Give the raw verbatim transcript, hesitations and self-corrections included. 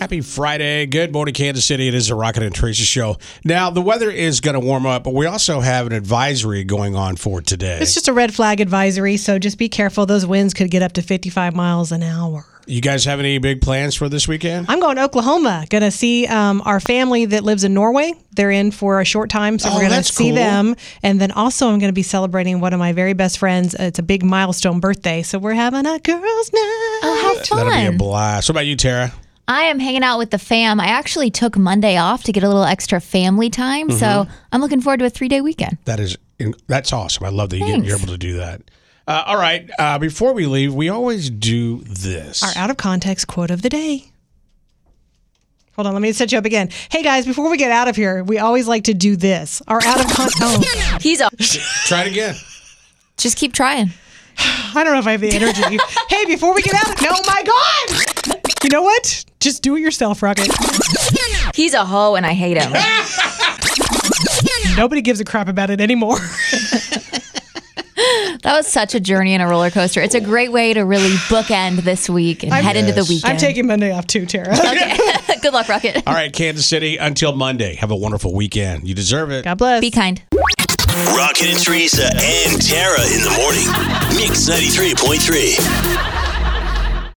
Happy Friday. Good morning, Kansas City. It is a Rocket and Tracy show. Now, the weather is going to warm up, but we also have an advisory going on for today. It's just a red flag advisory, so just be careful. Those winds could get up to fifty-five miles an hour. You guys have any big plans for this weekend? I'm going to Oklahoma. Going to see um, our family that lives in Norway. They're in for a short time, so Oh, we're going to that's see cool. them. And then also I'm going to be celebrating one of my very best friends. It's a big milestone birthday, so we're having a girls' night. Oh, how fun. That'll be a blast. What about you, Tara? I am hanging out with the fam. I actually took Monday off to get a little extra family time, Mm-hmm. so I'm looking forward to a three-day weekend. That is, that's awesome. I love that you get, Thanks. you're able to do that. Uh, all right. Uh, before we leave, we always do this. Our out of context quote of the day. Hold on, let me set you up again. Hey guys, before we get out of here, we always like to do this. Our out of context. Oh, He's a. Try it again. Just keep trying. I don't know if I have the energy. Hey, before we get out, no, my God! You know what? Just do it yourself, Rocket. He's a hoe, and I hate him. Nobody gives a crap about it anymore. That was such a journey and a roller coaster. It's a great way to really bookend this week and I'm- head into the Yes. weekend. I'm taking Monday off too, Tara. Okay. Good luck, Rocket. All right, Kansas City, until Monday. Have a wonderful weekend. You deserve it. God bless. Be kind. Rocket and Teresa and Tara in the morning. Mix ninety-three point three.